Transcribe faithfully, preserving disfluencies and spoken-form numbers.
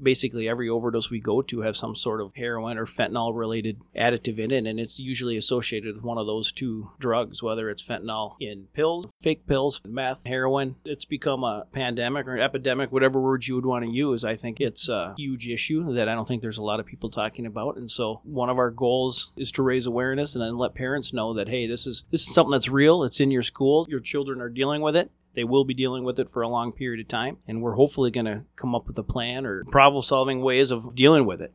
basically every overdose we go to have some sort of heroin or fentanyl related additive in it, and it's usually associated with one of those two drugs, whether it's fentanyl in pills, fake pills, meth, heroin. It's become a pandemic or an epidemic, whatever words you would want to use. I think it's a huge issue that I don't think there's a lot of people talking about, and so one of our goals is to raise awareness and then let parents know that, hey, this is this is something that's real. It's in your schools. Your children are dealing with it. They will be dealing with it for a long period of time, and we're hopefully going to come up with a plan or problem-solving ways of dealing with it.